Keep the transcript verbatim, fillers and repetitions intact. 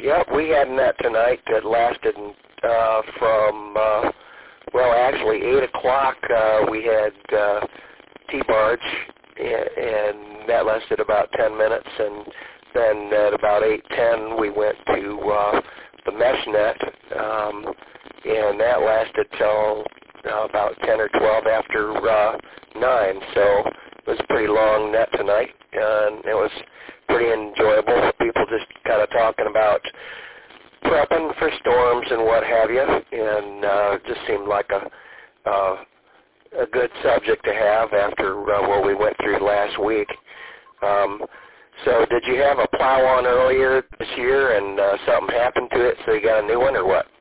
Yep, we had a net tonight that lasted uh, from, uh, well, actually eight o'clock uh, we had uh, T-barge, and that lasted about ten minutes, and then at about eight ten we went to uh, the mesh net, um, and that lasted till uh, about ten or twelve after uh, nine, so it was a pretty long net tonight, and it was pretty enjoyable. People just kind of talking about prepping for storms and what have you, and uh, it just seemed like a uh, a good subject to have after uh, what we went through last week. Um, so did you have a plow on earlier this year and uh, something happened to it, so you got a new one, or what?